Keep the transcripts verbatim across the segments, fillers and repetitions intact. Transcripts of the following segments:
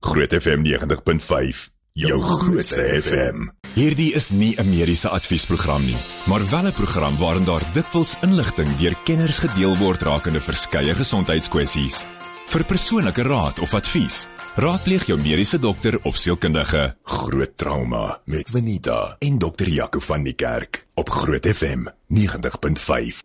Groot F M negentig punt vyf, jou grootste F M. Hierdie is nie 'n mediese adviesprogram nie, maar wel 'n program waarin daar dikwels inligting deur kenners gedeel word rakende verskeie gesondheidskwessies. Vir persoonlike raad of advies, raadpleeg jou mediese dokter of sielkundige. Groot Trauma met Venita en dokter Jaco van die Kerk op Groot F M negentig punt vyf.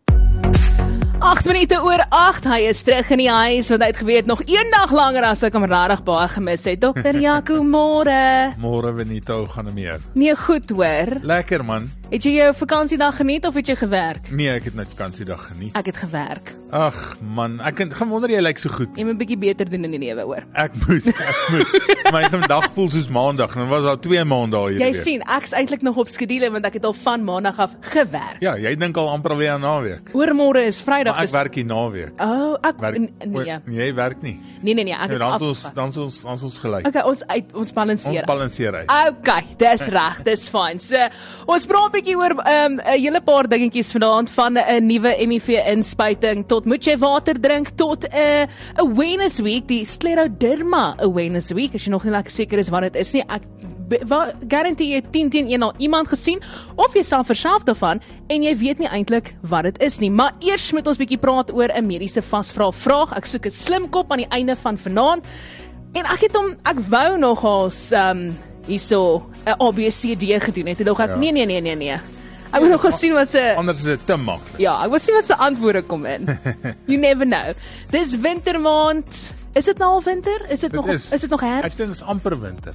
agt minute oor agt, hy is terug in die huis, want hy het geweet nog een dag langer as ek hom rarig baie gemis het. dokter Jaco, môre. Môre Venita, hoe gaan dit meer? Nee, goed hoor. Lekker man. Het jy jou vakansiedag geniet of het jy gewerk? Nee, ek het net vakansiedag geniet. Ek het gewerk. Ag man, ek kan gewonder jy lyk so goed. Jy moet 'n bietjie beter doen in die lewe hoor. Ek moet, ek moet. My vandag voel soos maandag, en was al twee maandae hierdie Jy week. sien, ek's eintlik nog op skedule want ek het al van maandag af gewerk. Ja, jy dink al amper weer aan naweek. Oormôre is Vrydag. Maar ek werk hier naweek. Oh, ek Werk, n- nee. o, Jy werk nie. Nee nee nee, ek Nee, het dan af. is ons dan is ons dan is ons gelyk. Okay, ons uit ons balanseer. Ons balanseer uit. Okay, dis reg, dis fyn. So, ons praat 'n bietjie oor 'n um, hele paar dingetjies vanaand, van 'n nuwe M I V-inspuiting tot moet jy water drink tot 'n uh, Awareness Week, die Scleroderma Awareness Week. As jy nog nie lekker seker is wat dit is nie, ek garandeer jy tien teen een al iemand gesien of jy self verself daarvan en jy weet nie eintlik wat dit is nie. Maar eers moet ons bietjie praat oor 'n mediese vasvra vraag. Ek soek 'n slim kop aan die einde van vanaand. En ek het hom ek wou nogals um hierso 'n A B C D gedoen het. Toe dog ek Ja. nee nee nee nee nee. Ek wil nog gaan sien wat se Anders is dit te maklik. Ja, ek wil sien wat se antwoorde kom in. You never know. Dis wintermaand. Is dit nou al winter? Is dit Dit nog is, is dit nog Ek herfs? dink dit is amper winter.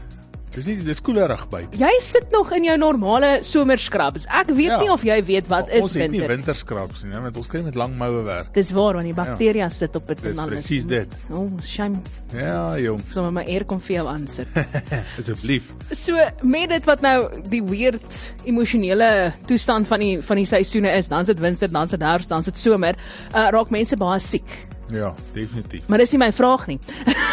Dis nie dis koelerig buite. Jy sit nog in jou normale somerskrabs. Ek weet Ja. nie of jy weet wat is Ons het nie winter. winterskraps nie, want ons kry met lang moue werk. Dis waar, want die bakterieë sit op dit Dis en alles. presies dit. Oh, shame. Ja, jong. Sommer my eer kom vir jou aansit. Asseblief. So met dit wat nou die weird emosionele toestand van die van die seisoene is, dan is dit winter, dan is dit herfs, dan is dit somer, uh, raak mense baie siek. Ja, definitief. Maar dis nie my vraag nie.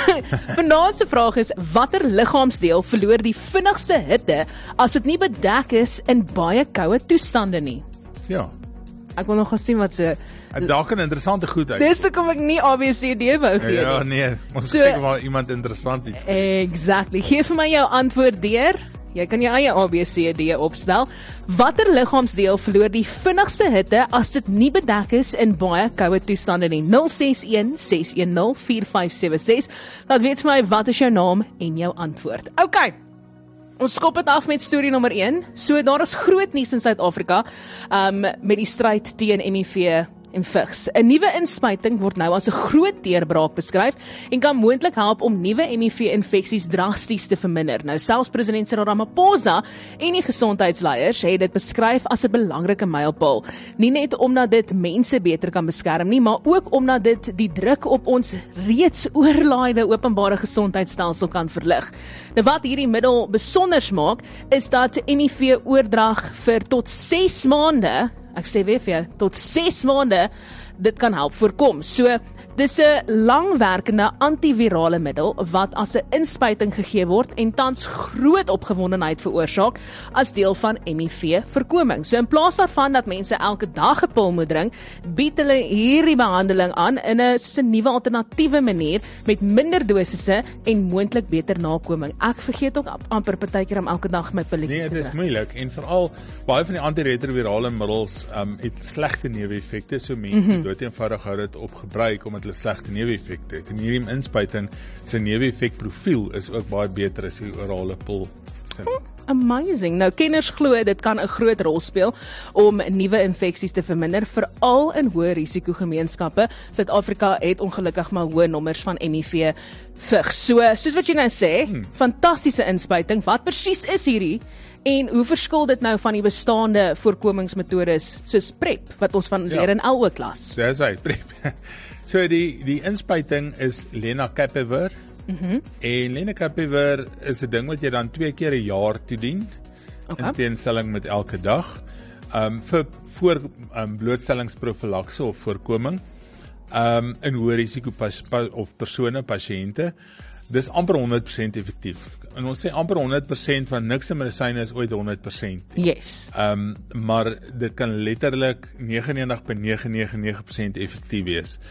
Vanaand se vraag is, watter liggaamsdeel verloor die vinnigste hitte as dit nie bedek is in baie koue toestande nie? Ja. Ek wil nog gaan sien wat se En daar kan interessante goed uit. Dis hoekom ek nie A B C D wou gee Ja, nie. nee, ons So- kyk maar iemand interessant iets. Exactly. Gee vir my jou antwoord deur. Jy kan jou eie A B C D opstel. Watter liggaamsdeel verloor die vinnigste hitte as dit nie bedek is in baie koue toestande nie? nul ses een ses een nul vier vyf sewe ses. Laat weet vir my wat is jou naam en jou antwoord. OK. Ons skop dit af met storie nommer een. So daar is groot nuus in Suid-Afrika um, met die stryd teen M I V en vigs. 'n Nuwe inspuiting word nou as 'n groot deurbraak beskryf en kan moontlik help om nuwe M I V-infeksies drasties te verminder. Nou selfs president Cyril Ramaphosa en die gesondheidsleiers het dit beskryf as 'n belangrike mylpaal. Nie net omdat dit mense beter kan beskerm nie, maar ook omdat dit die druk op ons reeds oorlaaide openbare gesondheidstelsel kan verlig. Nou wat hierdie middel besonders maak, is dat M I V-oordrag vir tot ses maande Ek sê weer vir jou, tot ses maande dit kan help voorkom. So, dis 'n langwerkende antivirale middel wat as 'n inspuiting gegee word en tans groot opgewondenheid veroorsaak as deel van M I V-voorkoming. So in plaas daarvan dat mense elke dag 'n pil moet drink, bied hulle hierdie behandeling aan in 'n so 'n nuwe alternatiewe manier met minder dosisse en moontlik beter nakoming. Ek vergeet ook amper partykeer om elke dag my pilletjies Nee, te dit is drink. moeilik en veral baie van die antiretrovirale middels um, het slegte neeweffekte, so mense mm-hmm. dood eenvoudig hou dit op gebruik omdat hulle slegte neeweffekte het. En hierdie inspuiting se neeweffekprofiel is ook baie beter as die orale pil sin. Amazing. Nou kenners glo dit kan 'n groot rol speel om nuwe infeksies te verminder, veral in hoë risiko gemeenskappe. Suid-Afrika het ongelukkig maar hoë nommers van M I V vigs. So, soos wat jy nou sê, hmm. fantastiese inspuiting. Wat presies is hierdie? En hoe verskil dit nou van die bestaande voorkomingsmetodes soos PrEP wat ons van leer Ja. in L O klas? Dis hy, PrEP. So die die inspuiting is lenacapavir. Mhm. Mm en lenacapavir is 'n ding wat jy dan twee keer 'n jaar toedien. Okay. In teenstelling met elke dag. Um vir voor um blootstellingsprofylakse of voorkoming. Um in hoë risiko pas, pas, of persone, pasiënte. Dis amper honderd persent effektief. En ons sê amper honderd persent van niks in medisyne is ooit honderd persent. Yes. Um maar dit kan letterlik negenennegentig komma nege nege nege persent effektief wees.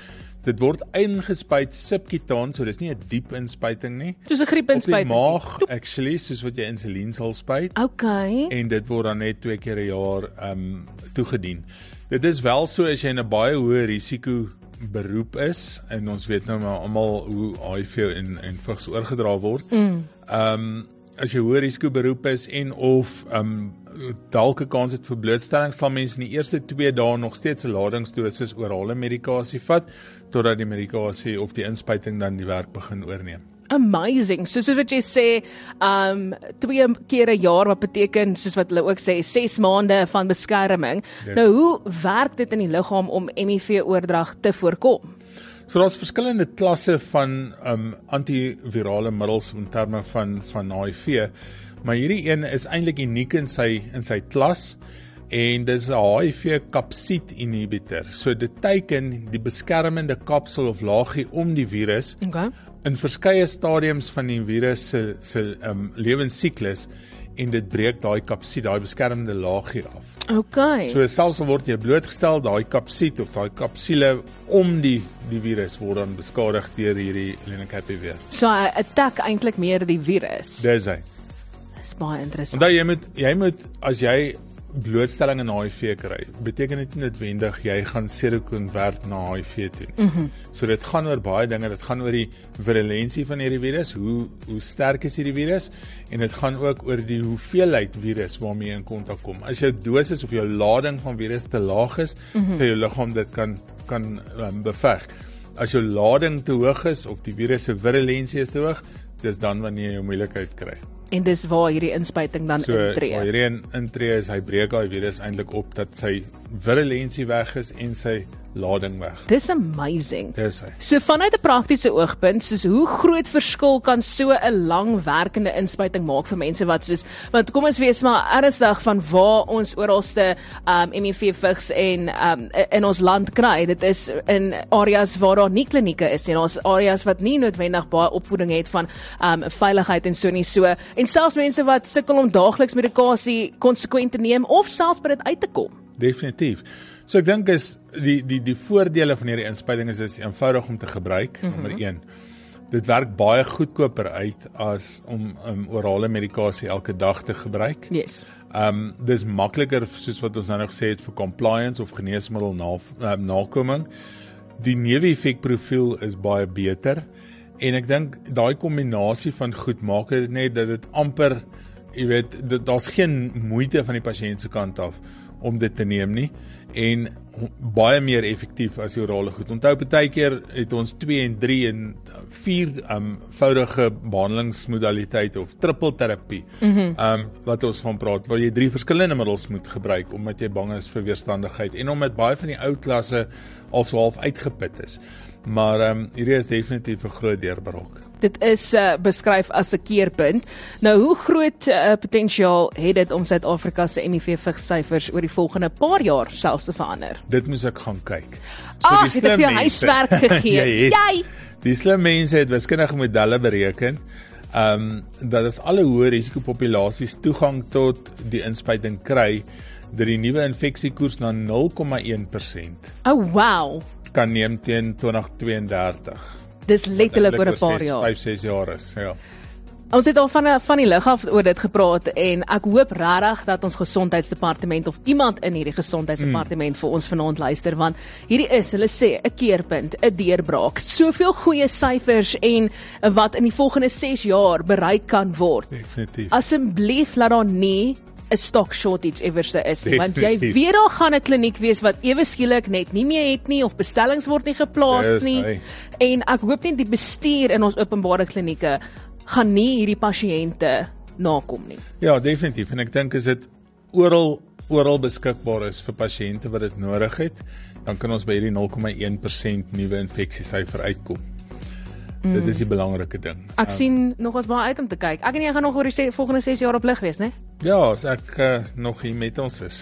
Dit word ingespuit subkutaan, so dis nie 'n diep inspuiting nie. Soos 'n Op die griepinspuiting. maag, actually, soos wat jy insulien sal spuit. Okay. En dit word dan net twee keer 'n jaar um, toegedien. Dit is wel so as jy in 'n baie hoë risiko beroep is, en ons weet nou maar almal hoe H I V en, en vigs oorgedra word. Mm. Um, as jy hoë risiko beroep is en of um, dalk 'n kans het vir blootstelling, sal mense in die eerste twee dae nog steeds 'n ladingsdosis orale medikasie vat, totdat die medikasie of die inspuiting dan die werk begin oorneem. Amazing. So soos wat jy sê, um twee keer 'n jaar, wat beteken, soos wat hulle ook sê, ses maande van beskerming. Ja. Nou, hoe werk dit in die liggaam om M I V-oordrag te voorkom? So daar's verskillende klasse van um, antivirale middels in terme van van H I V, maar hierdie een is eintlik uniek in sy in sy klas, en dis 'n H I V kapsid inhibitor. So dit teiken die beskermende kapsel of laagie om die virus Okay. in verskeie stadiums van die virus se se um, lewensiklus, en dit breek daai kapsid, daai beskermende laagie af. Okay. So selfs al word jy blootgestel, daai kapsid of daai kapsule om die die virus word dan beskadig deur hierdie lenacapavir. So hy attack eintlik meer die virus. Dis hy. Dis baie interessant. Onthou jy moet jy moet as jy blootstelling aan H I V kry, beteken dit nie noodwendig jy gaan serokonvert na H I V toe. Mm -hmm. So dit gaan oor baie dinge, dit gaan oor die virulensie van hierdie virus, hoe hoe sterk is hierdie virus, en dit gaan ook oor die hoeveelheid virus waarmee jy in kontak kom. As jou dosis of jou lading van virus te laag is, mm -hmm. sê jou liggaam dit kan kan um, beveg. As jou lading te hoog is of die virus se virulensie is te hoog, dis dan wanneer jy 'n moeilikheid kry. En dis waar hierdie inspuiting dan So, intree. waar hierdie in, intree is, hy breek daai virus eintlik op dat sy virulensie weg is en sy lading weg. Dis amazing. Dis hy. So vanuit 'n praktiese oogpunt, soos hoe groot verskil kan so 'n langwerkende inspuiting maak vir mense wat soos, want kom ons wees maar ernstig van waar ons oralste um, M I V vigs en um, in ons land kry. Dit is in areas waar daar nie klinieke is en ons areas wat nie noodwendig baie opvoeding het van um, veiligheid en so nie. So, en selfs mense wat sukkel om daagliks medikasie konsekwent te neem of selfs by dit uit te kom. Definitief. So ek dink is die die die voordele van hierdie inspuiting is is eenvoudig om te gebruik. Mm-hmm. Nommer een. Dit werk baie goedkoper uit as om um, orale medikasie elke dag te gebruik. Yes. Um dis makliker soos wat ons nou nog gesê het vir compliance of geneesmiddel na, um, nakoming. Die neeweffekprofiel is baie beter en ek dink daai kombinasie van goed maak dit net dat dit amper, jy weet, daar's geen moeite van die pasiënt se kant af om dit te neem nie, en baie meer effektief as die orale goed. Onthou, partykeer het ons twee en drie en vier um, voudige behandelingsmodaliteite of trippelterapie, mm-hmm. um, wat ons van praat, waar jy drie verskillende middels moet gebruik, omdat jy bang is vir weerstandigheid, en omdat baie van die ou klasse al so half uitgeput is. Maar um, hierdie is definitief 'n groot deurbraak. Dit is uh, beskryf as 'n keerpunt. Nou, hoe groot uh, potensiaal het dit om Suid-Afrika se M I V-vigssyfers oor die volgende paar jaar selfs te verander? Dit moes ek gaan kyk. Ag, het ek vir jou huiswerk gegee. Jy! Die slim mense het wiskundige modelle bereken, um, dat as alle hoë risikopopulasies toegang tot die inspuiting kry, dat die nuwe infeksiekoers na nul komma een persent Oh, wow! kan neem teen twintig tweeëndertig. Dis letterlik oor 'n paar jaar. vyf, ses jaar is, ja. Ons het al van, van die lig af oor dit gepraat en ek hoop regtig dat ons gesondheidsdepartement of iemand in hierdie gesondheidsdepartement mm. vir ons vanaand luister, want hierdie is, hulle sê, 'n keerpunt, 'n deurbraak. Soveel goeie syfers en wat in die volgende ses jaar bereik kan word. Definitief. Asseblief laat daar nie 'n stock shortage everste is nie, want jy weet daar gaan 'n kliniek wees wat ewe skielik net nie meer het nie, of bestellings word nie geplaas yes, nie, hey. En ek hoop nie die bestuur in ons openbare klinieke gaan nie hierdie pasiënte nakom nie. Ja, definitief, en ek dink as dit oral oral beskikbaar is vir pasiënte wat dit nodig het, dan kan ons by hierdie nul komma een persent nuwe infeksiesyfer uitkom. Mm. Dit is die belangrike ding. Ek um, sien nog ons baie uit om te kyk. Ek en jy gaan nog oor die se, volgende ses jaar op lig wees, né? Ja, as ek uh, nog hier met ons is.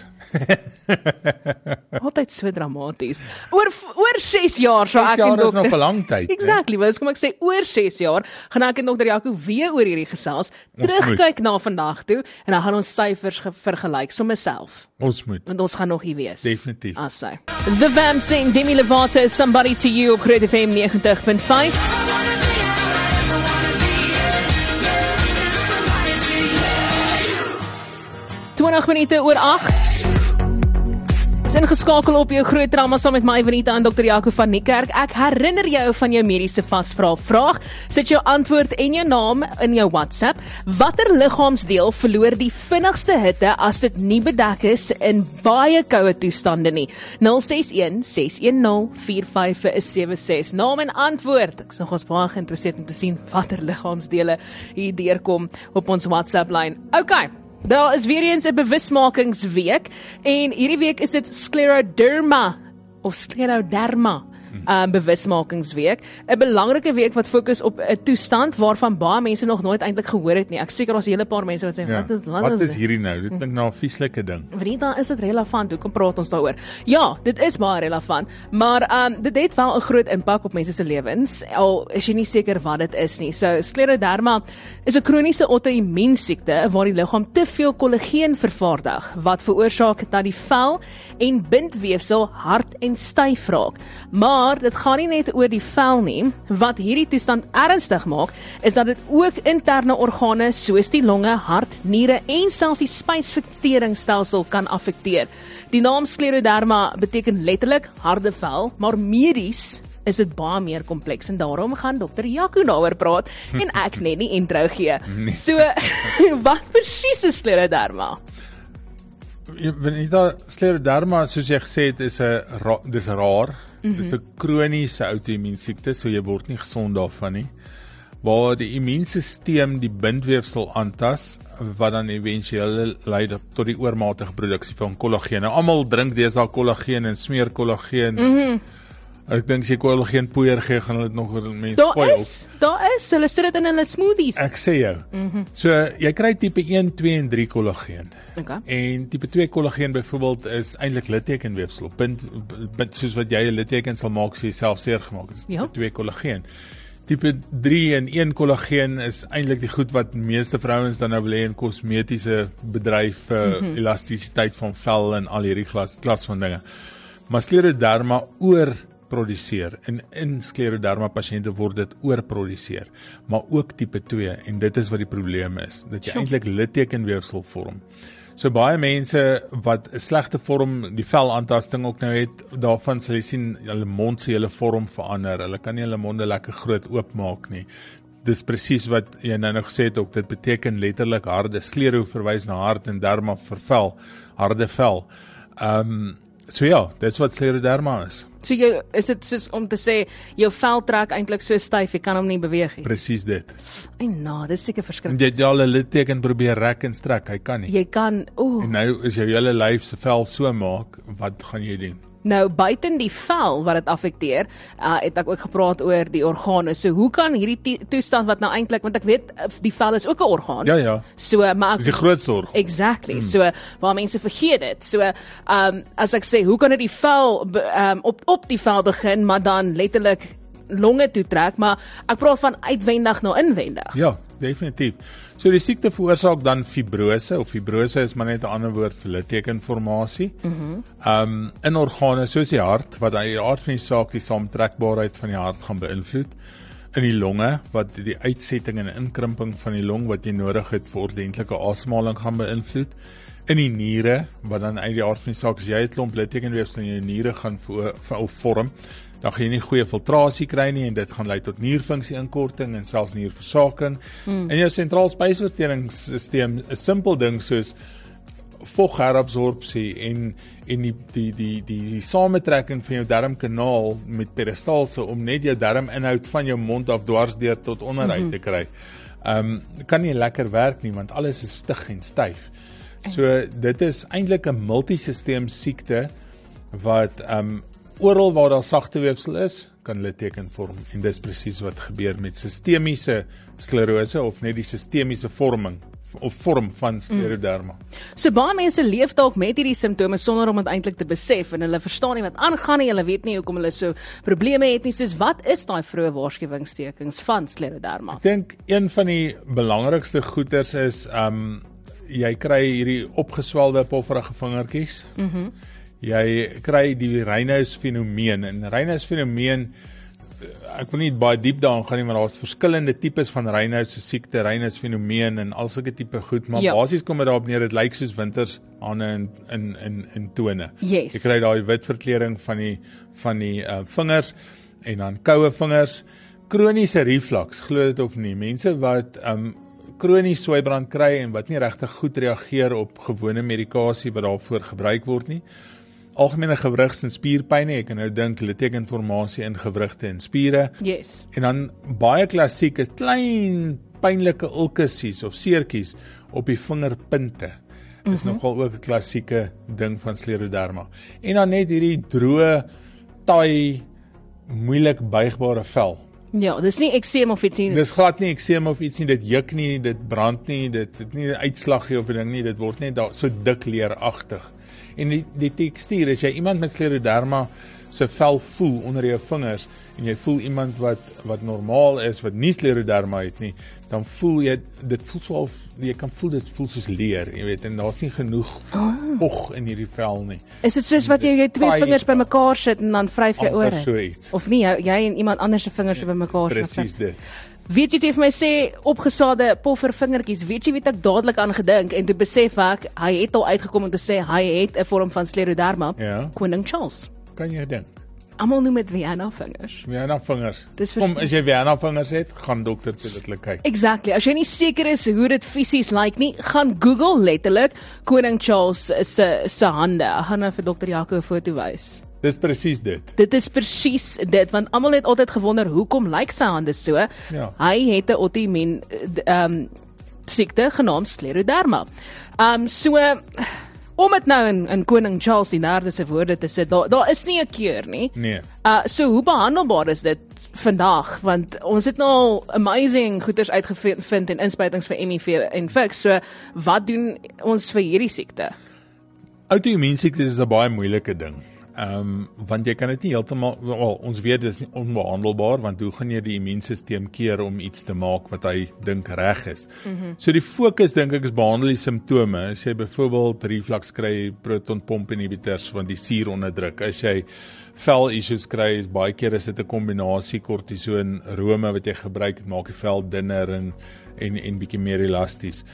Altyd so dramaties. Oor oor ses jaar so ek en Jaar is dokter. nog 'n lang tyd. Exactly, want kom ek sê oor ses jaar gaan ek en dokter Jaco weer oor hierdie gesels, terugkyk na vandag toe en dan gaan ons syfers vergelyk sommer self. Ons moet. Want ons gaan nog hier wees. Definitief. As sy. The Vamps en Demi Lovato, Somebody to You op Groot F M negentig punt vyf. twintig minute oor agt. Is ingeskakel op jou groot drama saam met my Venita en dokter Jaco van Niekerk. Ek herinner jou van jou mediese vasvra vraag. Sit jou antwoord en jou naam in jou WhatsApp. Watter liggaamsdeel verloor die vinnigste hitte as dit nie bedek is in baie koue toestande nie? nul ses een ses een nul vier vyf sewe ses. Naam en antwoord. Ek is nogals baie geïnteresseerd om te sien watter liggaamsdele hier deurkom op ons WhatsApp lyn. Okay. Daar is weer eens 'n bewusmakingsweek en hierdie week is dit scleroderma of scleroderma um, bewusmakingsweek. 'n Belangrike week wat fokus op 'n toestand waarvan baie mense nog nooit eintlik gehoor het nie. Ek seker daar's 'n hele paar mense wat sê Ja. wat is wat, Wat is, is hierdie nou? Dit klink nou 'n vieslike ding. Vrienda, is dit relevant? Hoekom praat ons daaroor? Ja, dit is baie relevant, maar um, dit het wel 'n groot impak op mense se lewens, al is jy nie seker wat dit is nie. So, scleroderma is 'n kroniese auto-immuunsiekte waar die liggaam te veel kollageen vervaardig, wat veroorsaak dat die vel en bindweefsel hard en styf raak. Maar dit gaan nie net oor die vel nie. Wat hierdie toestand ernstig maak, is dat dit ook interne organe soos die longe, hart, niere en selfs die spysverteringsstelsel kan affekteer. Die naam scleroderma beteken letterlik harde vel, maar medies is dit baie meer kompleks en daarom gaan dokter Jaco daaroor praat en ek net die intro gee. So, wat presies is scleroderma? Venita, scleroderma, soos jy gesê het, is 'n ra dis raar. Mm-hmm. Dis 'n kroniese outo-immuunsiekte, so jy word nie gesond daarvan nie. Waar die immuunstelsel die bindweefsel aantas, wat dan éventueel lei tot die oormatige produksie van kollageen. Nou, almal drink deesdae kollageen en smeer kollageen. Mhm. Ek dink as jy kollageen poeier gee, gaan dit nog mense Daar spoil. is, daar is, hulle sit dit in hulle smoothies. Ek sê jou. Mm-hmm. So jy kry tipe een, twee en drie kollageen. Okay. En tipe twee kollageen byvoorbeeld is eintlik littekenweefsel. Bind, bind soos wat jy 'n litteken sal maak as jy self seer gemaak het. Ja. Tipe twee kollageen. Tipe drie en een kollageen is eintlik die goed wat meeste vrouens dan nou wil hê in kosmetiese bedryf, uh, mm-hmm. elastisiteit van vel en al hierdie klas, klas van dinge. Maar scleroderma oor produseer en in scleroderma pasiënte word dit oorproduseer, maar ook tipe twee en dit is wat die probleem is, dat jy Sure. eintlik littekenweefsel vorm. So baie mense wat 'n slegte vorm, die velaantasting ook nou het, daarvan sal jy sien hulle mond se hele vorm verander. Hulle kan nie hulle monde lekker groot oopmaak nie. Dis presies wat jy nou nog gesê het ook, dit beteken letterlik harde. Sclero verwys na hart en derma vir vel, harde vel. Ehm um, so ja, dis wat scleroderma is. So jy, is dit soos om te sê, jou vel trek eintlik so styf, jy kan hom nie beweeg nie. Presies dit. En nou, dis seker En verskriklik. jy het al 'n litteken probeer rek en strek, hy kan nie. Jy kan, ooh, En nou is jou hele lyf se vel so maak, wat gaan jy doen? nou buiten die vel wat dit affekteer, uh, het ek ook gepraat oor die organe. So hoe kan hierdie toestand wat nou eintlik, want ek weet die vel is ook 'n orgaan. Ja ja, So, maar dis die groot sorg. Exactly. Hmm. So waar mense vergeet dit. So um as ek sê, hoe kan dit die vel um, op op die vel begin, maar dan letterlik longe toe trek, maar ek praat van uitwendig na inwendig. Ja, definitief. So die siekte veroorsaak dan fibrose, of fibrose is maar net 'n ander woord vir littekenformasie. Mhm. Um in organe soos die hart, wat aan die aard van die saak die saamtrekbaarheid van die hart gaan beïnvloed. In die longe, wat die uitsetting en inkrimping van die long wat jy nodig het vir ordentlike asemhaling gaan beïnvloed. In die niere, wat dan uit die aard van die saak, as jy 'n klomp littekenweefsel in jou niere gaan of vorm, dan gaan jy nie goeie filtrasie kry nie en dit gaan lei tot nierfunksie inkorting en selfs nierversaking. Mm. En jou sentraal spysverteringsstelsel, 'n simpel ding soos vogherabsorpsie en en die die die die die samentrekking van jou darmkanaal met peristalse om net jou darminhoud van jou mond af dwars deur tot onderuit mm-hmm. te kry. Ehm um, kan nie lekker werk nie want alles is stig en styf. So dit is eintlik 'n multisisteem siekte wat ehm um, oral waar daar sagte weefsel is, kan litteken vorm en dis presies wat gebeur met sistemiese sklerose of net die sistemiese vorming of vorm van skleroderma. Mm. So baie mense leef dalk met hierdie simptome sonder om dit eintlik te besef en hulle verstaan nie wat aangaan nie, hulle weet nie hoekom hulle so probleme het nie. Soos wat is daai vroeë waarskuwingstekens van skleroderma? Ek dink een van die belangrikste goeters is um jy kry hierdie opgeswelde pofferige vingertjies. Mm-hmm. Jy kry die Raynaud's fenomeen en Raynaud's fenomeen, ek wil nie baie diep daarin gaan nie, maar daar's verskillende tipes van Raynaud's se siekte, Raynaud's fenomeen en al sulke tipe goed, maar ja. Basies kom dit daarop neer, dit lyk soos winters hande in in in in tone. Yes. Jy kry daai wit verkleuring van die van die uh, vingers en dan koue vingers, kroniese reflux, glo dit of nie, mense wat um kronies swybrand kry en wat nie regtig goed reageer op gewone medikasie wat daarvoor gebruik word nie. Algemene gewrigs- en spierpyn, ek kan nou dink litteekinformasie in gewrigte en spiere. Yes. En dan baie klassiek is klein pynlike ulkusies of seertjies op die vingerpunte. Dis mm-hmm. nogal ook 'n klassieke ding van skleroderma. En dan net hierdie droë, taai, moeilik buigbare vel. Ja, dis nie ekseem of iets nie. Dis glad nie ekseem of iets nie, dit juk nie, dit brand nie, dit het nie 'n uitslaggie of 'n ding nie, dit word net daar so dik leeragtig. En die, die tekstuur, as jy iemand met skleroderma se vel voel onder jou vingers en jy voel iemand wat wat normaal is, wat nie skleroderma het nie, dan voel jy dit voel so of jy kan voel dit voel soos leer, jy weet, en daar's nie genoeg pog in hierdie vel nie. Is dit soos wat jy jou twee vingers bymekaar sit en dan vryf jy ore? So iets. Of nie, jy, jy en iemand anders se vingers so bymekaar sit. Presies dit. Weet jy, jy vir my sê, opgesaade poffervingertjies, weet jy weet ek dadelik aan gedink, en toe besef ek, hy het al uitgekom om te sê, hy het 'n vorm van skleroderma, ja. Koning Charles. Kan jy dink? Almal noem dit Vienna vingers. Vienna vingers. Dis Kom, as jy Vienna vingers het, gaan dokter toe dit kyk. Exactly. As jy nie seker is hoe dit fisies lyk like nie, gaan Google letterlik Koning Charles se se hande. Ek gaan nou vir dokter Jaco 'n foto wys. Dis presies dit. Dit is presies dit, want almal het altyd gewonder hoekom lyk sy hande so. Ja. Hy het 'n autoimmuun ehm um, siekte genaamd skleroderma. Ehm um, so om dit nou in, in Koning Charles die derde se woorde te sit, daar daar is nie 'n keur nie. Nee. Uh so hoe behandelbaar is dit vandag? Want ons het nou al amazing goeders uitgevind en inspuitings vir M I V en Fix. So wat doen ons vir hierdie siekte? Outoimmuun siektes is 'n baie moeilike ding. Ehm um, want jy kan dit nie heeltemal wel, ons weet dit is onbehandelbaar, want hoe gaan jy die immuunstelsel keer om iets te maak wat hy dink reg is. Mm-hmm. So die fokus dink ek is behandel die simptome. As jy byvoorbeeld reflux kry, protonpomp inhibitors want die suur onderdruk. As jy vel issues kry, baie keer is dit 'n kombinasie kortison, rome wat jy gebruik, maak die vel dunner en en en bietjie meer elasties.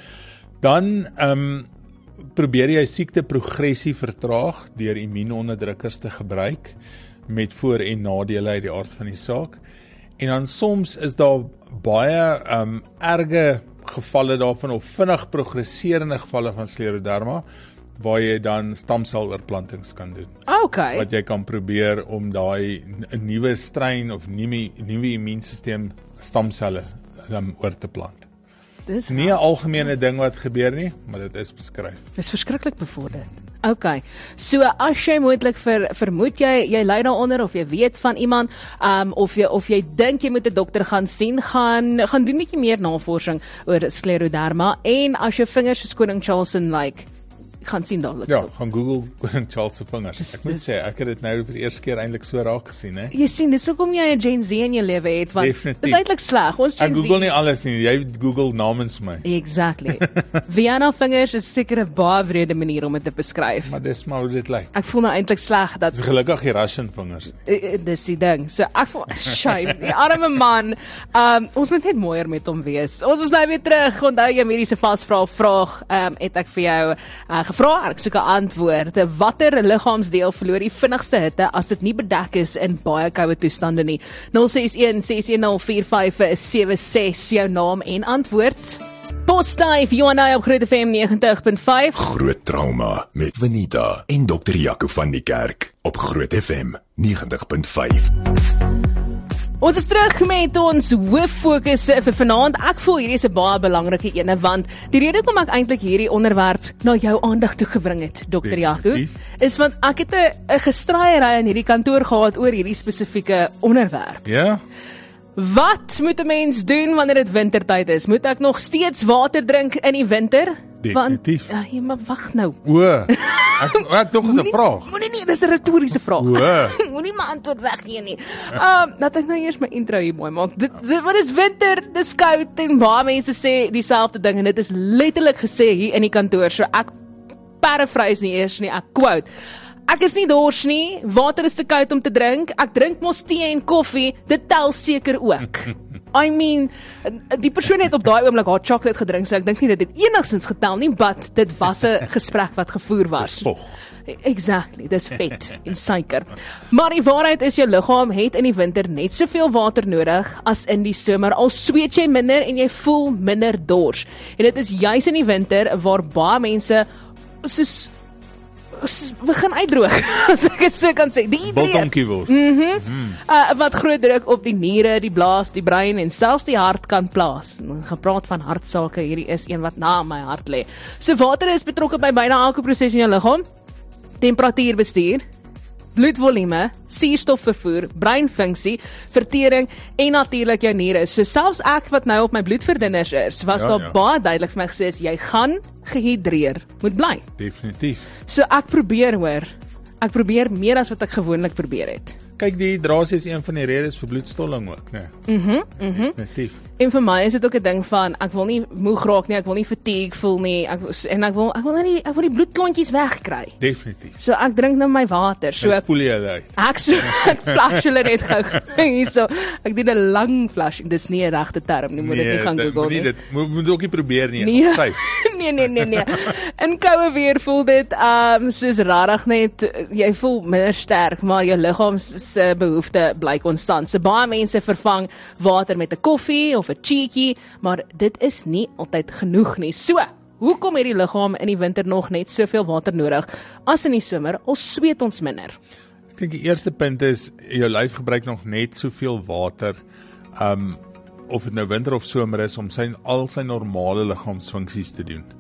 Dan ehm um, probeer jy siekte progressie vertraag deur immuunonderdrukkers te gebruik met voor- en nadele uit die aard van die saak. En dan soms is daar baie um, erge gevalle daarvan of vinnig progresserende gevalle van skleroderma waar jy dan stamseloorplantings kan doen. Okay. Wat jy kan probeer om daai 'n nuwe strain of nuwe nuwe immuunstelsel stamselle um, oor te plant. Dis nie 'n algemene ding wat gebeur nie, maar dit is beskryf. Dis verskriklik bevorder. Okay. So as jy moontlik ver, vermoed jy jy ly daaronder of jy weet van iemand, um of jy of jy dink jy moet 'n dokter gaan sien, gaan gaan doen 'n bietjie meer navorsing oor skleroderma en as jou vingers soos Koning Charles lyk, like, gaan sien dadelik. Ja, gaan Google Koning Charles se vingers. Dis, ek moet dis, sê, ek het dit nou vir die eerste keer eintlik so raak gesien, hè. Jy sien, dis hoekom jy 'n Gen Z in jou lewe het, want Definitief. Dis eintlik sleg. Ons Gen Z. Ek Google nie alles nie, jy Google namens my. Exactly. Vienna vingers is seker 'n baie wrede manier om dit te beskryf. Maar dis maar hoe dit lyk. Ek voel nou eintlik sleg dat dis gelukkig die Russian vingers. Dis die ding. So ek voel shame. Die arme man. Um ons moet net mooier met hom wees. Ons is nou weer terug. Onthou jou mediese vasvraag vraag. Um het ek vir jou uh, gevra. Ek soek 'n antwoord. Watter liggaamsdeel verloor die vinnigste hitte as dit nie bedek is in baie koue toestande nie? nul ses een ses een nul vier vyf sewe ses jou naam en antwoord. Postduif Johanna op Groot F M negentig punt vyf. Groot Trauma met Venita en dokter Jaco van die Kerk op Groot F M negentig punt vyf. Ons is terug met ons hooffokus vir vanaand. Ek voel hierdie is 'n baie belangrike ene, want die rede hoekom ek eintlik hierdie onderwerp na jou aandag toe gebring het, dokter Jaco, is want ek het 'n gestraaiery in hierdie kantoor gehad oor hierdie spesifieke onderwerp. Ja? Wat moet 'n mens doen wanneer dit wintertyd is? Moet ek nog steeds water drink in die winter? Definitief. Want, ja, maar wag nou. O, ek, ek tog is 'n vraag. Moenie nie, dis 'n retoriese vraag. O. Moenie my antwoord weggee nie. Um, laat ek nou eers my intro hier mooi maak. Dit, dit wat is winter, dis koud en baie mense sê dieselfde ding en dit is letterlik gesê hier in die kantoor. So ek paraphrase nie eers nie, ek quote. Ek is nie dors nie, water is te koud om te drink, ek drink mos tee en koffie, dit tel seker ook. I mean, die persoon het op daai oomblik hot chocolate gedrink, so ek dink nie dit het enigstens getel nie, but dit was 'n gesprek wat gevoer was. Dis vog. Exactly, dis vet en suiker. Maar die waarheid is jou liggaam het in die winter net soveel water nodig as in die somer. Al sweet jy minder en jy voel minder dors. En dit is juis in die winter waar baie mense soos begin uitdroog, as ek dit so kan sê. Die Biltonkie word. Mhm. Mm uh, wat groot druk op die niere, die blaas, die brein en selfs die hart kan plaas. Gepraat van hartsake, hierdie is een wat na my hart lê. So water is betrokke by byna elke proses in jou liggaam. Temperatuurbestuur, bloedvolume, suurstofvervoer, breinfunksie, vertering en natuurlik jou niere. So selfs ek wat nou op my bloedverdunners is, was Ja, daar ja. baie duidelik vir my gesê is jy gaan gehidreer moet bly. Definitief. So ek probeer hoor, ek probeer meer as wat ek gewoonlik probeer het. Kyk, die hydrasie is een van die redes vir bloedstolling ook, né? Mhm, mhm. Definitief. En vir my is dit ook 'n ding van ek wil nie moeg raak nie, ek wil nie fatigue voel nie, ek en ek wil ek wil net die ek wil die bloedklontjies wegkry. Definitief. So ek drink nou my water. So So spoel jy hulle uit. Ek so ek flush hulle net gou hierso. Ek doen 'n lang flush. Dis nie 'n regte term nie, moet dit nie gaan dit- Google moenie nie. dit moet moet ook nie probeer nie. Nee. Vyf. nee, nee, nee, nee. In koue weer voel dit um soos rarig net jy voel minder sterk, maar jou liggaam se behoefte bly konstant. So baie mense vervang water met 'n koffie of 'n cheekie, maar dit is nie altyd genoeg nie. So, hoekom het die liggaam in die winter nog net soveel water nodig as in die somer? Al sweet ons minder. Ek dink die eerste punt is jou lyf gebruik nog net soveel water, um of dit nou winter of somer is, om sy al sy normale liggaamsfunksies te doen.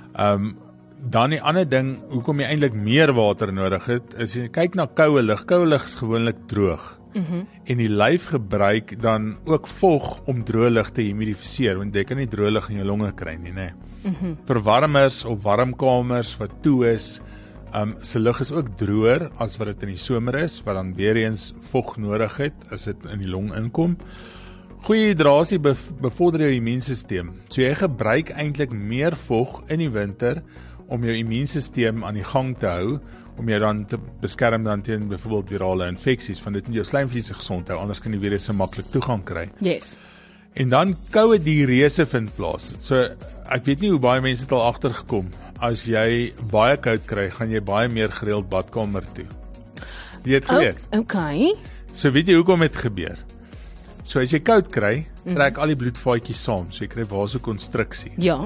Um dan die ander ding, hoekom jy eintlik meer water nodig het, is jy kyk na koue lug. Koue lug is gewoonlik droog. Mm-hmm. En die lyf gebruik dan ook vog om droë lug te humidifiseer, want jy kan nie droë lug in jou longe kry nie, nê. Mm-hmm. Verwarmers of warmkamers wat toe is, um, se lug is ook droër as wat dit in die somer is, wat dan weer eens vog nodig het as dit in die long inkom. Goeie hydrasie bevorder jou immuunstelsel. So jy gebruik eintlik meer vog in die winter om jou immuunstelsel aan die gang te hou, om jou dan te beskerm dan teen byvoorbeeld virale infeksies, want dit moet jou slijmvliese gesond hou, anders kan die virus se maklik toegang kry. Yes. En dan koue diurese vind plaas. So ek weet nie hoe baie mense dit al agtergekom. As jy baie koud kry, gaan jy baie meer gereeld badkamer toe. Jy het geweet. Oh, okay. So weet jy hoekom dit gebeur? So as jy koud kry, trek al die bloedvaatjies saam, so jy kry vasokonstriksie. Ja.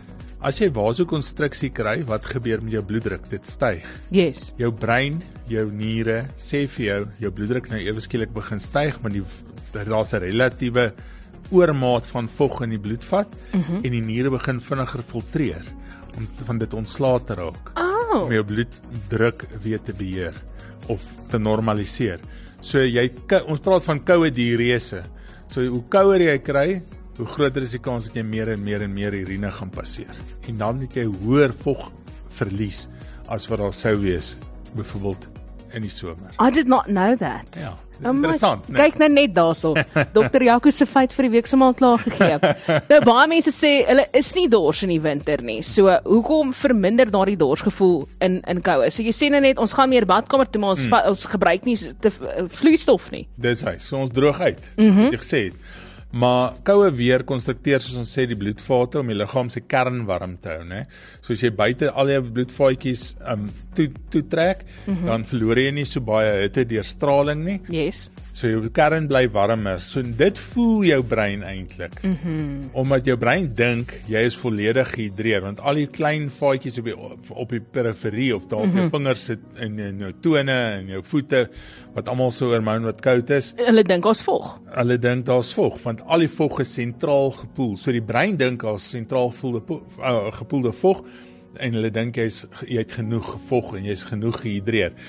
As jy vasokonstriksie kry, wat gebeur met jou bloeddruk? Dit styg. Yes. Jou brein, jou niere sê vir jou, jou bloeddruk nou ewe skielik begin styg, want die daar's 'n relatiewe oormaat van vog in die bloedvat mm-hmm. en die niere begin vinniger filtreer om van dit ontslae te raak. Oh. Om jou bloeddruk weer te beheer of te normaliseer. So jy ons praat van koue diurese. So hoe kouer jy kry, hoe groter is die kans dat jy meer en meer en meer urine gaan passeer. En dan het jy hoër vog verlies as wat daar sou wees, byvoorbeeld in die somer. I did not know that. Ja, Oh my- interessant, né? Kyk nou net daarso. dokter Jaco se feit vir die week sommer klaar gegee. Nou baie mense sê hulle is nie dors in die winter nie. So hoekom verminder daardie dorsgevoel in in koue? So jy sê nou net ons gaan meer badkamer toe, maar ons mm. ons gebruik nie te vloeistof nie. Dis hy. So ons droog uit. Mm-hmm. Wat jy gesê het. Maar koue weer konstrukteer soos ons sê die bloedvate om die liggaam se kern warm te hou, né? So as jy buite al jou bloedvaatjies um toe toe trek, mm-hmm. dan verloor jy nie so baie hitte deur straling nie. Yes. So jou kern bly warmer. So dit voel jou brein eintlik. Mhm. Omdat jou brein dink jy is volledig gehidreer, want al die klein vaatjies op die op die periferie of daar op jou vingers sit in in jou tone en jou voete wat almal so hormoon wat koud is. Hulle dink ons vog. Hulle dink daar's vog, want al die vog is sentraal gepoel. So die brein dink daar's sentraal gepoelde uh, gepoelde vog en hulle dink jy's jy het genoeg vog en jy's genoeg gehidreer.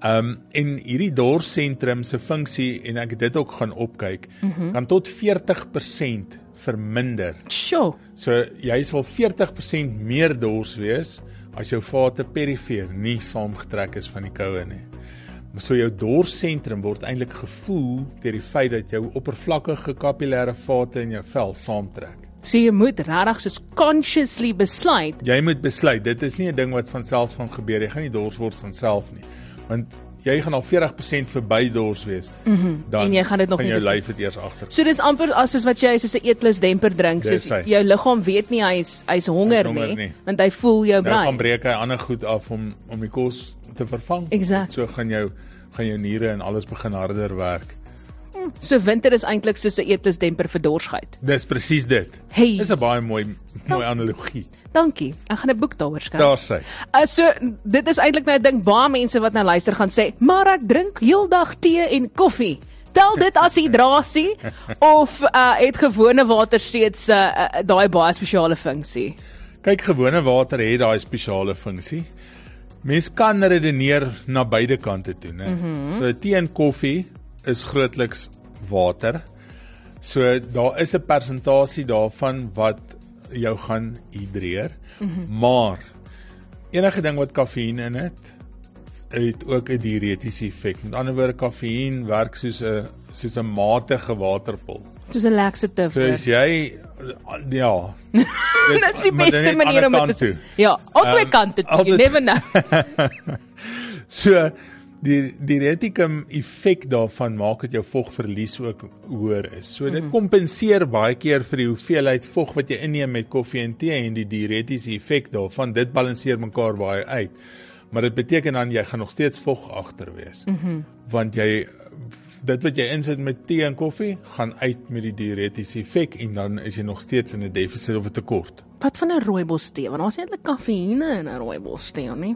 Um, en hierdie dorssentrum se funksie, en ek het dit ook gaan opkyk, mm-hmm. kan tot veertig persent verminder. Sjoe. So jy sal veertig persent meer dors wees as jou vate perifeer nie saamgetrek is van die koue nie. So jou dorssentrum word eintlik gevoel deur die feit dat jou oppervlakkige kapillêre vate in jou vel saamtrek. So jy moet regtig soos consciously besluit. Jy moet besluit, dit is nie 'n ding wat van self van gebeur, jy gaan nie dors word van self nie. Want jy gaan al veertig persent verby dors wees. Mm-hmm. Dan en jy gaan dit nog nie nie jou lyf dit eers agter. So dis amper as soos wat jy soos 'n eetlusdemper drink, soos jou liggaam weet nie hy's hy's honger, honger nie, nie, want hy voel jou braai. Nou gaan breek hy ander goed af om om die kos te vervang. Exact. So gaan jou gaan jou niere en alles begin harder werk. Hmm, so winter is eintlik soos 'n eetlusdemper vir dorsheid. Dis presies dit. Hey. Dis 'n baie mooi mooi analogie. Dankie. Ek gaan 'n boek daaroor skryf. Daar sê. Uh, so dit is eintlik nou 'n ding baie mense wat nou luister gaan sê, maar ek drink heeldag tee en koffie. Tel dit as hidrasie of uh, het gewone water steeds uh, uh, daai baie spesiale funksie? Kyk, gewone water het daai spesiale funksie. Mens kan redeneer na beide kante toe, né? Mm-hmm. So tee en koffie is grootliks water. So daar is 'n persentasie daarvan wat jou gaan hidreer. Mm-hmm. Maar enige ding wat kafeïen in het, het ook 'n diuretiese effek. Met ander woorde, kafeïen werk soos 'n soos 'n matige waterpil. Soos 'n laxative. So as jy ja. Dit is die beste manier om dit te Ja, albei um, kante toe. You never know. So die diureticum effek daarvan maak dat jou vogverlies ook hoër is. So dit mm-hmm. kompenseer baie keer vir die hoeveelheid vog wat jy inneem met koffie en tee en die diuretiese effek daarvan, dit balanseer mekaar baie uit. Maar dit beteken dan jy gaan nog steeds vog agter wees. Mm-hmm. Want jy dit wat jy insit met tee en koffie gaan uit met die diuretiese effek en dan is jy nog steeds in 'n defisit of 'n tekort. Wat van 'n rooibos tee? Want daar's eintlik kafeïne in 'n rooibos tee, nie?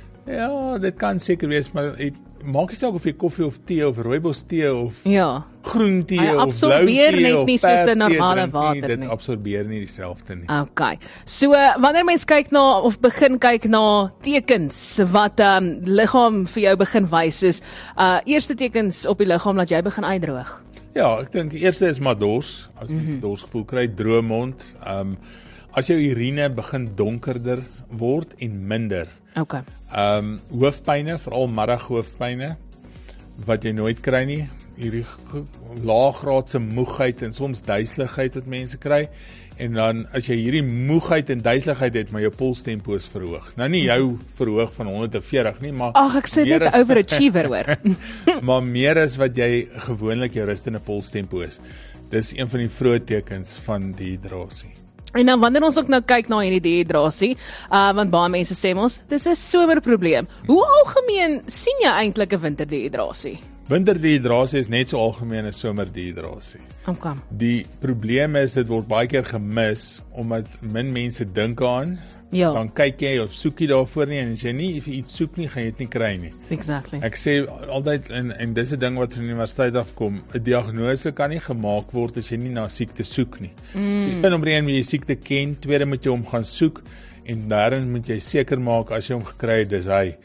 Ja, dit kan seker wees, maar het, maak nie saak of jy koffie of tee of rooibos tee of ja. groen tee Hy of blou tee net of nie soos 'n normale water nie. Dit nie. absorbeer nie dieselfde nie. Okay. So wanneer mens kyk na of begin kyk na tekens wat um liggaam vir jou begin wys is, uh eerste tekens op die liggaam dat jy begin uitdroog. Ja, ek dink die eerste is maar dors. As jy mm-hmm. dorsgevoel kry, droë mond, um as jou urine begin donkerder word en minder. Okay. Um hoofpyne, veral middaghoofpyne wat jy nooit kry nie, hierdie laaggraadse moegheid en soms duiseligheid wat mense kry. En dan as jy hierdie moegheid en duiseligheid het, maar jou polstempo is verhoog. Nou nie jou verhoog van honderdveertig nie, maar ag ek sê net 'n overachiever hoor. Maar meer as wat jy gewoonlik jou rustende polstempo is. Dis een van die vroeë tekens van dehydrasie. En dan wanneer ons ook nou kyk na hierdie dehydrasie, uh, want baie mense sê mos, dis 'n somerprobleem. Hoe algemeen sien jy eintlik 'n winterdehydrasie? Winterdehydrasie is net so algemeen as somerdehydrasie. Okay. Die probleem is dit word baie keer gemis omdat min mense dink aan. Ja. Dan kyk jy of soek jy daarvoor nie en as jy nie if jy iets soek nie, gaan jy dit nie kry nie. Exactly. Ek sê altyd en en dis 'n ding wat van die universiteit afkom, 'n diagnose kan nie gemaak word as jy nie na siekte soek nie. Mm. So, nommer een moet jy siekte ken, tweede moet jy hom gaan soek en derde moet jy seker maak as jy hom gekry het, dis hy.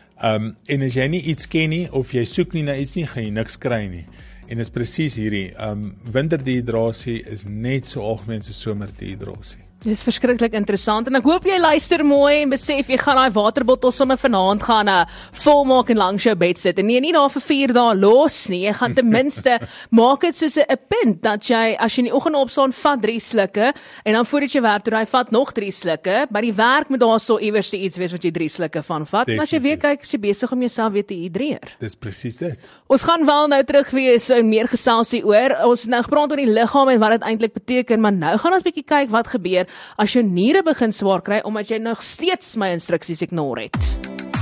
Um en as jy nie iets ken nie of jy soek nie na iets nie, gaan jy niks kry nie. En dit is presies hierdie, um winterdehydrasie is net so algemeen so somerdehydrasie. Dit is verskriklik interessant en ek hoop jy luister mooi en besef jy gaan daai waterbottel sommer vanaand gaan uh, vol maak en langs jou bed sit. En nee, nie daar vir vier dae los nie. Jy gaan ten minste maak dit soos 'n punt dat jy as jy in die oggend opstaan, vat drie slukke en dan voordat jy werk toe ry, vat nog drie slukke. By die werk moet daar so iewers iets wees wat jy drie slukke van vat. En as jy weer kyk, is jy besig om jouself weer te hidreer. Dis presies dit. Ons gaan wel nou terug wees en meer geselsie oor. Ons het nou gepraat oor die liggaam en wat dit eintlik beteken, maar nou gaan ons bietjie kyk wat gebeur as jou niere begin swaar kry omdat jy nog steeds my instruksies ignore het.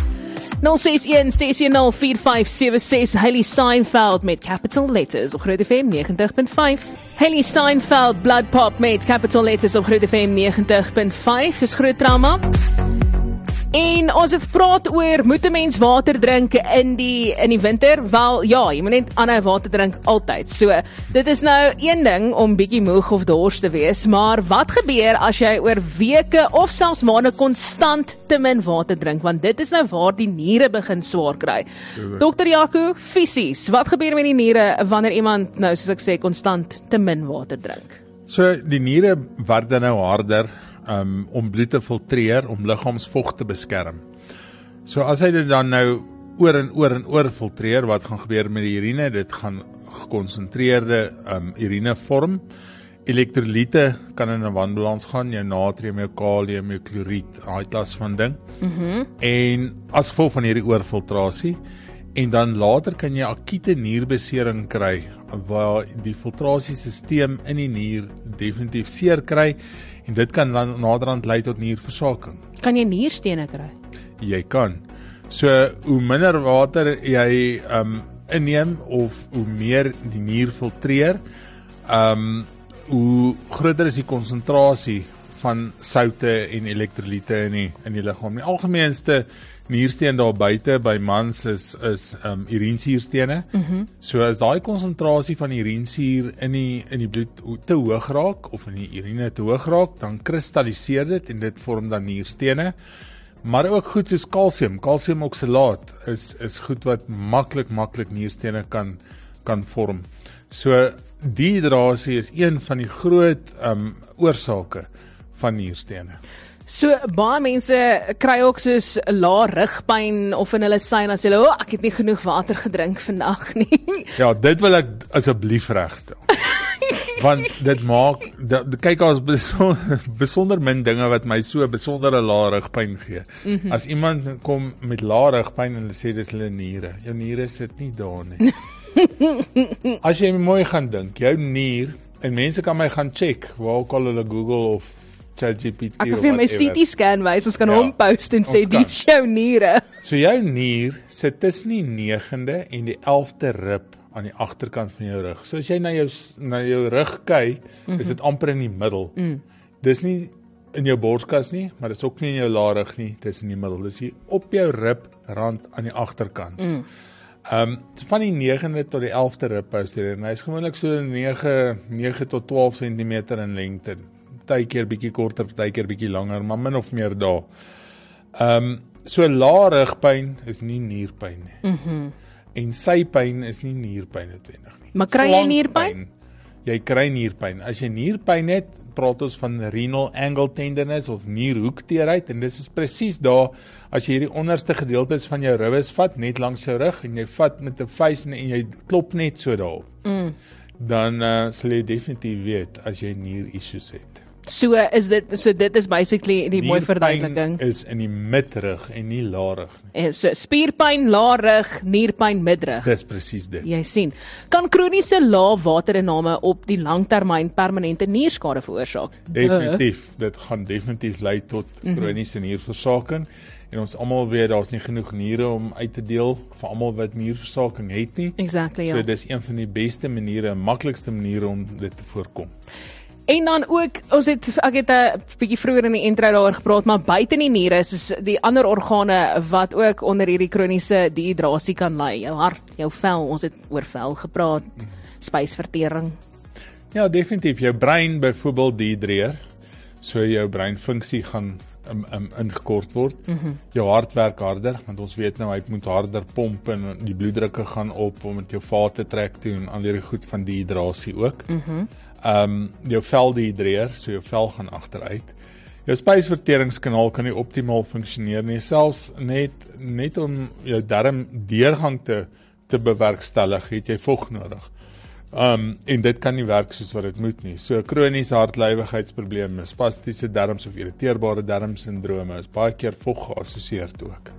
nul ses een ses een nul vier vyf sewe ses Hailey Steinfeld met capital letters op Groot F M negentig punt vyf. Hailey Steinfeld, Blood Pop met capital letters op Groot F M negentig punt vyf. Dis groot trauma. En ons het gepraat oor, moet 'n mens water drink in die in die winter? Wel, ja, jy moet net aanhou water drink altyd. So, dit is nou een ding om bietjie moeg of dors te wees, maar wat gebeur as jy oor weke of selfs maande konstant te min water drink? Want dit is nou waar die niere begin swaar kry. dokter Jaco, fisies, wat gebeur met die niere wanneer iemand nou, soos ek sê, konstant te min water drink? So die niere word dan nou harder um, om bloed te filtreer, om liggaamsvog te beskerm. So as hy dit dan nou oor en oor en oor filtreer, wat gaan gebeur met die urine? Dit gaan gekonsentreerde um, urine vorm. Elektrolyte kan in 'n wanbalans gaan, jou natrium, jou kalium, jou kloried, daai klas van ding. Mm-hmm. En as gevolg van hierdie oorfiltrasie, en dan later kan jy akute nierbesering kry, waar die filtrasiesisteem in die nier definitief seer kry, en dit kan dan naderhand lei tot nierversaking. Kan jy nierstene kry? Jy kan. So, hoe minder water jy um, inneem, of hoe meer die nier filtreer, um, hoe groter is die konsentrasie van soutte en elektrolyte in die, in die liggaam. Die algemeenste niersteen daar buite by mans is, is um, urinesuurstene. Mm-hmm. So as daai konsentrasie van urinesuur in die, in die bloed te hoog raak, of in die urine te hoog raak, dan kristalliseer dit en dit vorm dan nierstene. Maar ook goed soos kalsium, kalsiumoksalaat is, is goed wat maklik, maklik nierstene kan, kan vorm. So dehydrasie is een van die groot um, oorsake van nierstene. So baie mense kry ook soos lae rugpyn of in hulle sy en dan sê hulle, "O, oh, ek het nie genoeg water gedrink vandag nie." Ja, dit wil ek asseblief regstel. Want dit maak, dit, kyk, as besonder, besonder min dinge wat my so besondere lae rugpyn gee. Mm-hmm. As iemand kom met lae rugpyn en hulle sê dis hulle niere, jou niere sit nie daar nie. As jy mooi gaan dink, jou nier, en mense kan my gaan check, waar ook al hulle Google of ChatGPT Ek wil vir my C T scan wys, ons kan ja, hom post en sê, die is jou niere. So jou nier sit tussen die negende en die elfde rib aan die agterkant van jou rug. So as jy na jou, na jou rug kyk, mm-hmm. is dit amper in die middel. Mm. Dis nie in jou borskas nie, maar dis ook nie in jou larig nie, dis in die middel. Dis hier op jou ribrand aan die agterkant. Mm. Um, van die negende tot die elfde ribhouster, en hy is gewoonlik so nege tot twaalf centimeter in lengte. Partykeer bietjie korter, partykeer bietjie langer, maar min of meer daar. Um, so lae rugpyn is nie nierpyn nie. Mm-hmm. En sypyn is nie nierpyn noodwendig nie. Maar kry jy nierpyn? Jy kry nierpyn. As jy nierpyn het, praat ons van renal angle tenderness of nierhoekteerheid, en dis is presies daar, as jy hierdie onderste gedeeltes van jou ribbes vat, net langs jou rug, en jy vat met 'n vuis en jy klop net so daarop, mm. dan uh, sal jy definitief weet as jy nier-issues het. So is dit, so dit is basically die mooi verduideliking. Nierpyn is in die midrug en nie larig nie. So spierpyn, larig, nierpyn, midrug. Dis presies dit. Jy sien. Kan kroniese lae waterinname op die langtermyn permanente nierskade veroorsaak? Definitief. Dit gaan definitief lei tot kroniese mm-hmm. nierversaking. En ons almal weet daar's nie genoeg niere om uit te deel vir almal wat nierversaking het nie. Exactly, ja. So dis een van die beste maniere, maklikste maniere om dit te voorkom. En dan ook, ons het, ek het 'n bietjie vroeër in die intro daaroor gepraat, maar buite die niere, soos die ander organe wat ook onder hierdie kroniese dehydrasie kan lei. Jou hart, jou vel, ons het oor vel gepraat, spysvertering. Ja, definitief. Jou brein byvoorbeeld dehydreer, so jou breinfunksie gaan um, um, ingekort word. Mm-hmm. Jou hart werk harder, want ons weet nou hy moet harder pomp en die bloeddrukke gaan op om met jou vate trek toe en al hierdie goed van dehydrasie ook. Mm-hmm. Um, jou vel dehydreer, so jou vel gaan agteruit. Jou spysverteringskanaal kan nie optimaal funksioneer nie, selfs net net om jou darmdeurgang te te bewerkstellig, het jy vog nodig. Um, en dit kan nie werk soos wat dit moet nie. So kroniese hartlywigheidsprobleme, spastiese darms of irriteerbare darmsindrome is baie keer vog geassosieerd ook.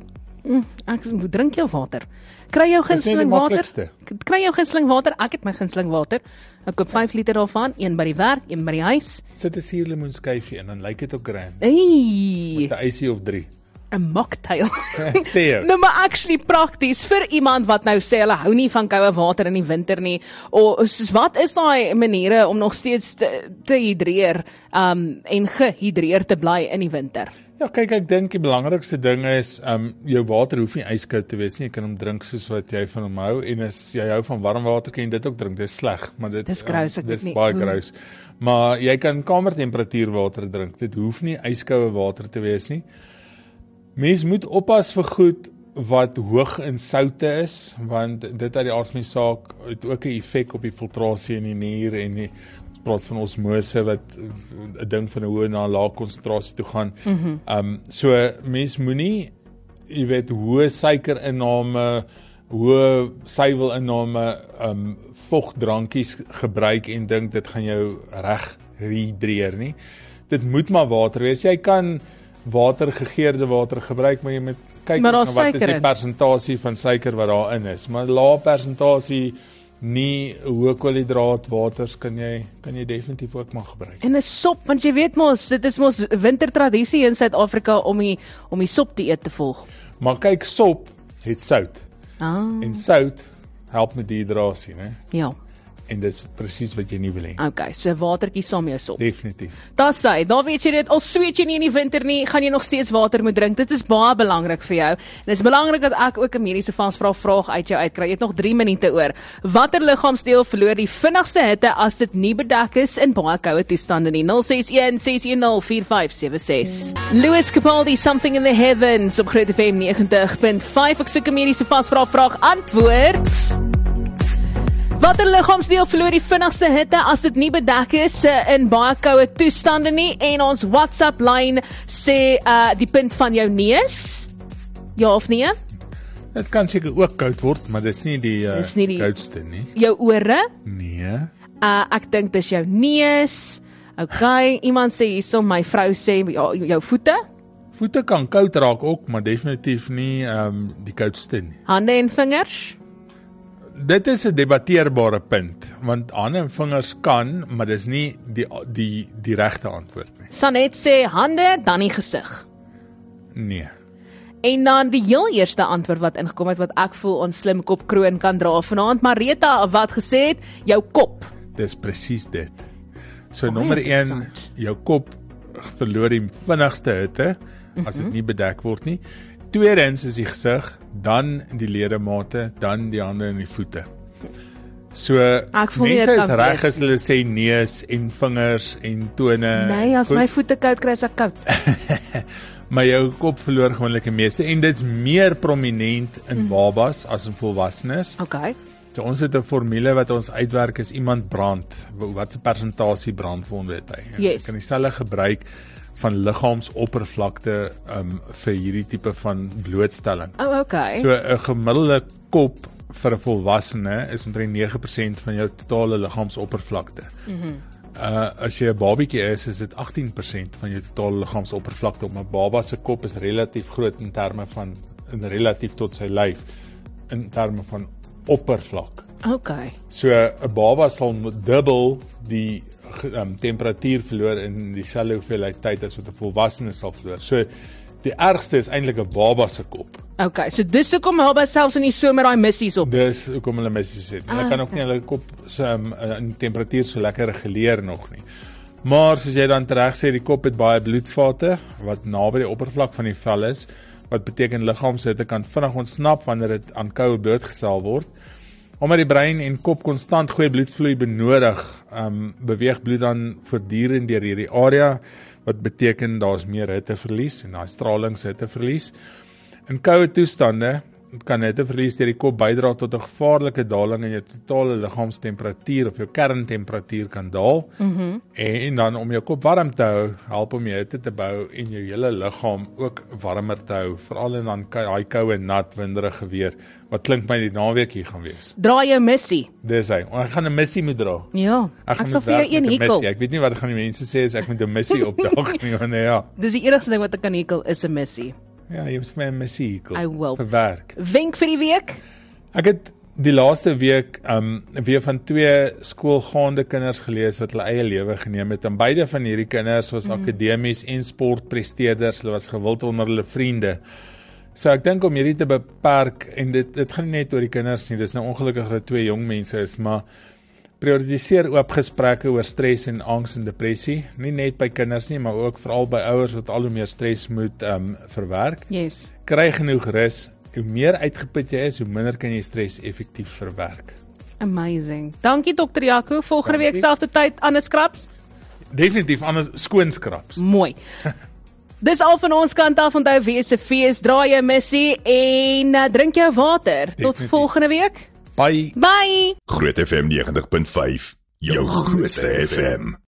Mm, ek drink jou water. Kry jou gunsteling water? Kry jou gunsteling water? Ek het my gunsteling water. Ek koop vyf liter daarvan, een by die werk, een by die huis. Sit 'n suurlemoenskyfie in, dan lyk dit ook grand. Hey. Met 'n ysie of drie. 'n mocktail. Sê jou. Nou maar actually prakties vir iemand wat nou sê hulle hou nie van koue water in die winter nie. Of soos wat is daai maniere om nog steeds te, te hidreer um, en gehidreer te bly in die winter? Ja, kyk, ek dink die belangrikste ding is, um, jou water hoef nie yskoud te wees nie, jy kan hom drink soos wat jy van hom hou, en as jy hou van warm water, kan jy dit ook drink, dit is sleg, maar dit Dis grous, ek um, dis weet nie. baie grous. Maar jy kan kamertemperatuur water drink, dit hoef nie yskoue water te wees nie. Mens moet oppas vir goed wat hoog in soutte is, want dit uit die aard van die saak het ook 'n effek op die filtrasie in die nier en die praat van osmose wat 'n ding van 'n hoë na 'n lae konsentrasie toe gaan. Mm -hmm. Um so mens moenie, jy weet, hoë suikerinname, hoë suiwelinname, um vogdrankies gebruik en dink dit gaan jou reg hidreer nie. Dit moet maar water wees. Jy kan water, gegeurde water gebruik, maar jy moet kyk maar na wat is die in. persentasie van suiker wat daarin is. Maar lae persentasie, nie hoë koolhidraat waters kan jy kan jy definitief ook maar gebruik. En 'n sop, want jy weet mos, dit is mos wintertradisie in Suid-Afrika om die om die sop dieet te volg. Maar kyk, sop het sout. Ah, En sout help met dehydrasie, né? ja. En dis presies wat jy nie wil hê. Okay, so 'n watertjie saam jou sop. Definitief. Dis hy, daar weet jy dit, al sweet jy nie in die winter nie, gaan jy nog steeds water moet drink. Dit is baie belangrik vir jou. En dit is belangrik dat ek ook 'n mediese vasvra vraag uit jou uitkry. Jy het nog drie minute oor. Watter liggaamsdeel verloor die vinnigste hitte as dit nie bedek is in baie koue toestande nie? nul ses een ses een nul vier vyf sewe ses. Louis Capaldi, Something in the Heavens op Groot F M negentig punt vyf. Ek soek 'n mediese vasvra vraag antwoord. Watter liggaamsdeel verloor die vinnigste hitte as dit nie bedek is uh, in baie koue toestande nie? En ons WhatsApp lyn sê uh, die punt van jou neus. Ja of nee? Dit kan seker ook koud word, maar dis nie die, uh, Dis nie die- koudste nie. Jou ore? Nee. Uh, ek dink dis jou neus. Okay, iemand sê hierso, my vrou sê ja, jou voete, Voete kan koud raak ook, maar definitief nie um, die koudste nie. hande en vingers. Dit is 'n debatteerbare punt, want hande en vingers kan, maar dis nie die die die regte antwoord nie. Sanet sê hande, dan die gesig. Nee. En dan die heel eerste antwoord wat ingekom het wat ek voel ons slim kop kroon kan dra vanaand, Marita wat gesê het, jou kop. Dis presies dit. So Baie nommer een, interessant. jou kop verloor die vinnigste hitte as dit nie bedek word nie. Tweedens is die gesig, dan die ledemate, dan die hande en die voete. So Ek voel nie mense dit is kan reg wees as hulle sê neus en vingers en tone. Nee, as Goed, my voete koud kry, is ek koud. maar jou kop verloor gewoonlik die meeste en dit's meer prominent in babas as in volwassenes. Okay. So ons het 'n formule wat ons uitwerk is iemand brand. Wat se persentasie brandwonde het hy? En Yes. Jy kan dieselfde gebruik van liggaamsoppervlakte um, vir hierdie tipe van blootstelling. Oh, okay. So 'n gemiddelde kop vir 'n volwassene is omtrent nege persent van jou totale liggaamsoppervlakte. Mhm. Mm uh as jy 'n babietjie is, is dit agtien persent van jou totale liggaamsoppervlakte. Op 'n baba se kop is relatief groot in terme van in relatief tot sy lyf in terme van oppervlak. Okay. So 'n baba sal dubbel die um, temperatuur verloor in dieselfde hoeveelheid tyd as wat 'n volwassene sal verloor. So die ergste is eintlik 'n baba se kop. Okay, so dis hoekom albei selfs in die somer daai missies op. Dis hoekom hulle missies het. Hulle Ah, kan ook nie hulle kop so um, in temperatuur so lekker reguleer nog nie. Maar soos jy dan reg sê, die kop het baie bloedvate wat naby die oppervlak van die vel is, wat beteken liggaamshitte kan vinnig ontsnap wanneer dit aan koue blootgestel word. Omdat die brein en kop konstant goeie bloedvloei benodig, um, beweeg bloed dan voortdurend deur hierdie area, wat beteken daar's meer hitteverlies en daai stralingshitteverlies. In koue toestande kan hitteverlies deur die kop bydra tot 'n gevaarlike daling in jou totale liggaamstemperatuur of jou kerntemperatuur kan daal. Mm-hmm. En dan om jou kop warm te hou, help om jou hitte te bou en jou hele liggaam ook warmer te hou, veral in dan daai koue, nat, winderige weer wat klink my die naweek hier gaan wees. Dra jou missie. Dis hy. Ek gaan 'n missie moet dra. Ja, ek gaan sal moet vir jou werk een met 'n hekel. missie. Ek weet nie wat gaan die mense sê as ek met 'n missie opdaag nie, maar nee ja. Dis die enigste ding wat ek kan hekel is 'n missie. Ja, jy moet my 'n missie hekel. I will. Vir werk. Wenk vir die week? Ek het die laaste week um, weer van twee skoolgaande kinders gelees wat hulle eie lewe geneem het. En beide van hierdie kinders was mm. akademies en sportpresteerders, hulle was gewild onder hulle vriende. So ek dink om hierdie te beperk, en dit, dit gaan nie net oor die kinders nie, dis nou ongelukkig dat twee jong mense is, maar prioritiseer oop gesprekke oor stres en angs en depressie, nie net by kinders nie, maar ook veral by ouers wat al hoe meer stres moet um, verwerk. Yes. Kry genoeg rus. Hoe meer uitgeput jy is, hoe minder kan jy stres effektief verwerk. Amazing. Dankie dokter Jaco. Volgende week selfde tyd, ander skraps. Definitief ander skoonskraps. Mooi. Dis al van ons kant af, onthou wees 'n fees, draai jou missie en uh, drink jou water. Tot Definitief. volgende week. Bye. Bye. Groot F M ninety punt vyf, jou grootste F M.